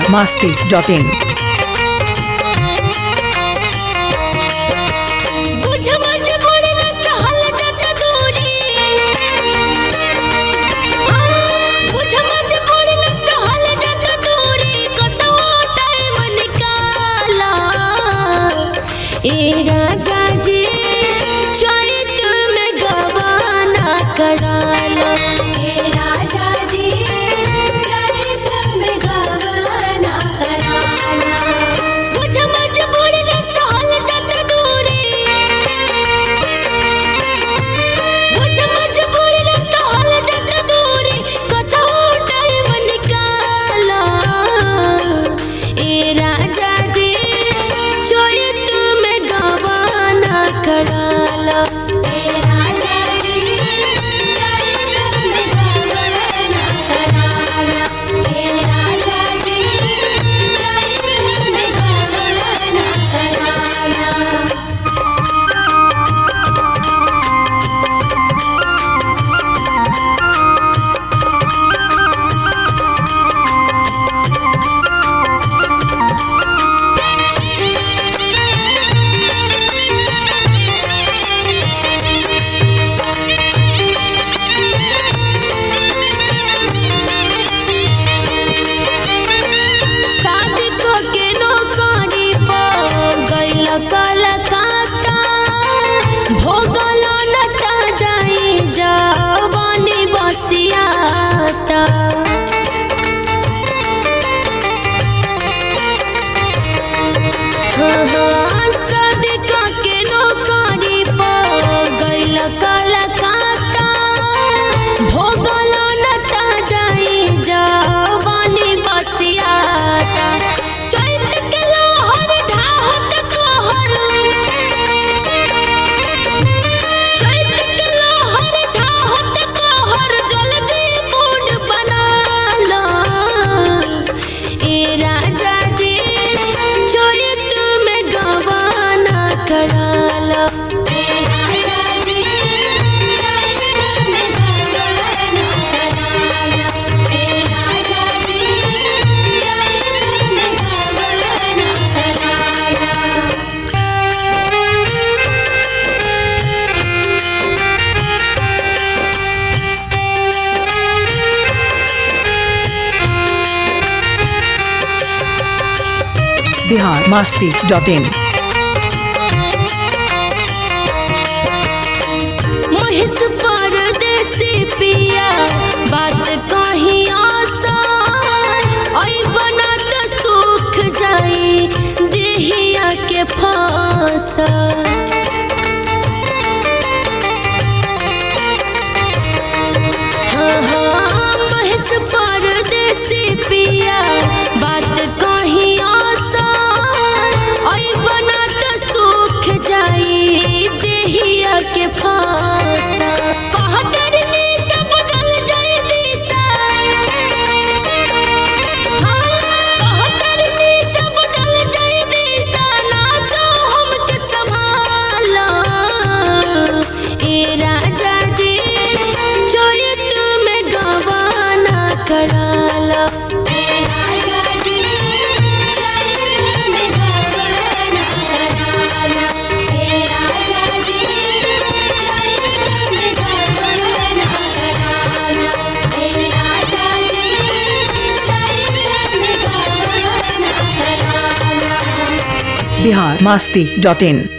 biharmasti.in राजा जी चैत में गवाना कराला राजा जी चैत में गवाना कराला बुझ मजबूर न सहल जत दूरी बुझ मजबूर न सहल जत दूरी कसो टाइम निकाला राजा जी चैत कराला राजा जी चैत में गवाना कराला राजा जी चैत में गवाना कराला कलकत्ता भोगल नता जाई जवानी बसियाता सदिका के नौकरी पर गइल कलकत्ता भोगल नता जाई जवानी बसियाता चैत के लहर ढाहत कराला राजा जी चैत में गवाना कराला राजा जी चैत में गवाना कराला biharmasti.in महेश परदेसी पिया बात कहीं आसान आई बना तो सूख जाई देहिया के फांसा महेश परदेसी पिया बात कहीं आसान आई बना तो सूख जाई देहिया के फांसा कराला राजा जी चैत में गवाना कराला राजा जी चैत में गवाना कराला राजा जी चैत में गवाना कराला biharmasti.in